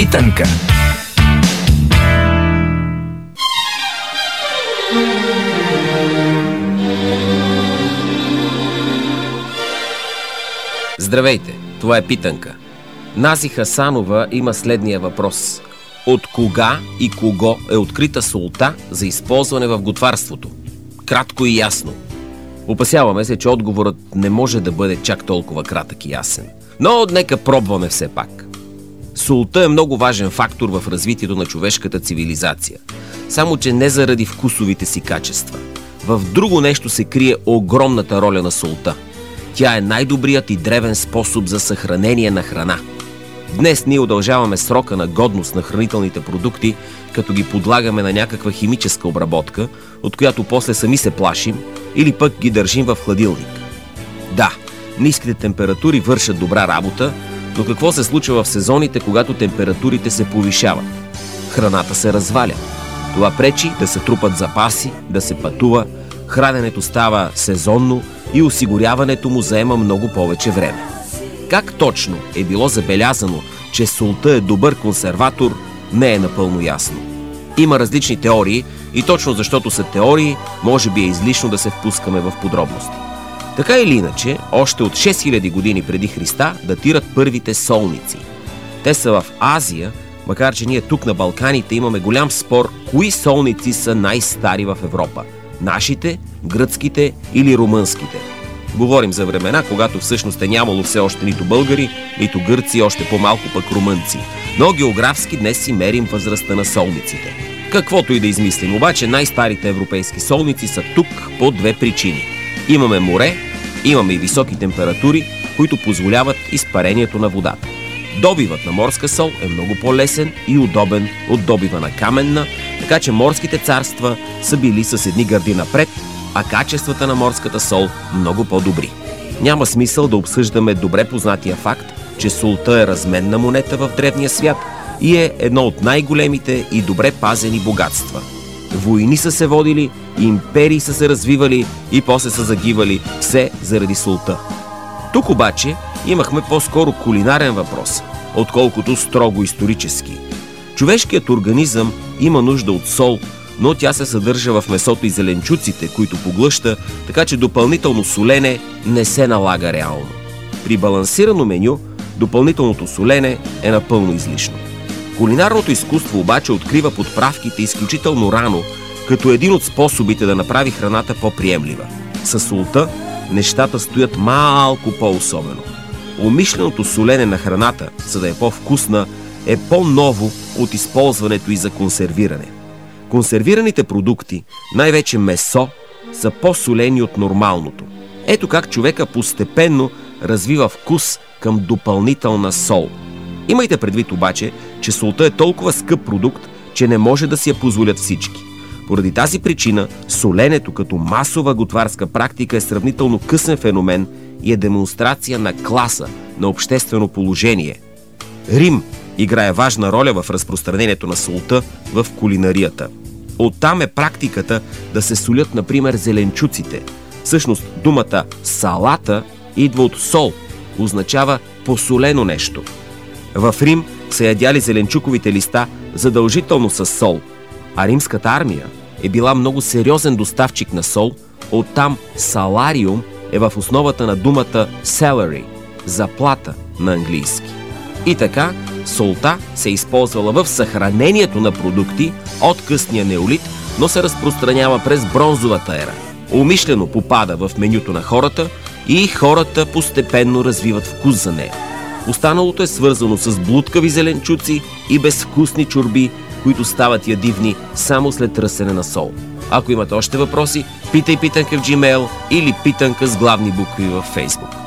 Питанка. Здравейте, това е Питанка. Нази Хасанова има следния въпрос. От кога и кого е открита солта за използване в готварството? Кратко и ясно. Опасяваме се, че отговорът не може да бъде чак толкова кратък и ясен. Но нека пробваме все пак. Солта е много важен фактор в развитието на човешката цивилизация. Само че не заради вкусовите си качества. В друго нещо се крие огромната роля на солта. Тя е най-добрият и древен способ за съхранение на храна. Днес ние удължаваме срока на годност на хранителните продукти, като ги подлагаме на някаква химическа обработка, от която после сами се плашим, или пък ги държим в хладилник. Да, ниските температури вършат добра работа, но какво се случва в сезоните, когато температурите се повишават? Храната се разваля. Това пречи да се трупат запаси, да се пътува, храненето става сезонно и осигуряването му заема много повече време. Как точно е било забелязано, че солта е добър консерватор, не е напълно ясно. Има различни теории и точно защото са теории, може би е излишно да се впускаме в подробности. Така или иначе, още от 6000 години преди Христа датират първите солници. Те са в Азия, макар че ние тук на Балканите имаме голям спор кои солници са най-стари в Европа. Нашите, гръцките или румънските. Говорим за времена, когато всъщност е нямало все още нито българи, нито гърци, още по-малко пък румънци. Но географски днес си мерим възрастта на солниците. Каквото и да измислим, обаче най-старите европейски солници са тук по две причини. Имаме море, имаме и високи температури, които позволяват изпарението на водата. Добивът на морска сол е много по-лесен и удобен от добива на каменна, така че морските царства са били с едни гърди напред, а качествата на морската сол много по-добри. Няма смисъл да обсъждаме добре познатия факт, че солта е разменна монета в древния свят и е едно от най-големите и добре пазени богатства. Войни са се водили, империи са се развивали и после са загивали, все заради солта. Тук обаче имахме по-скоро кулинарен въпрос, отколкото строго исторически. Човешкият организъм има нужда от сол, но тя се съдържа в месото и зеленчуците, които поглъща, така че допълнително солене не се налага реално. При балансирано меню, допълнителното солене е напълно излишно. Кулинарното изкуство обаче открива подправките изключително рано, като един от способите да направи храната по-приемлива. Със солта нещата стоят малко по-особено. Умишленото солене на храната, за да е по-вкусна, е по-ново от използването и за консервиране. Консервираните продукти, най-вече месо, са по-солени от нормалното. Ето как човека постепенно развива вкус към допълнителна сол. Имайте предвид обаче, че солта е толкова скъп продукт, че не може да си я позволят всички. Поради тази причина, соленето като масова готварска практика е сравнително късен феномен и е демонстрация на класа, на обществено положение. Рим играе важна роля в разпространението на солта в кулинарията. Оттам е практиката да се солят, например, зеленчуците. Всъщност, думата салата идва от сол, означава посолено нещо. В Рим са ядяли зеленчуковите листа задължително с сол, а римската армия е била много сериозен доставчик на сол, оттам салариум е в основата на думата salary, заплата на английски. И така, солта се е използвала в съхранението на продукти от късния неолит, но се разпространява през бронзовата ера. Умишлено попада в менюто на хората и хората постепенно развиват вкус за нея. Останалото е свързано с блудкави зеленчуци и безвкусни чорби, които стават ядивни само след търсене на сол. Ако имате още въпроси, питай Питанка в Gmail или Питанка с главни букви във Facebook.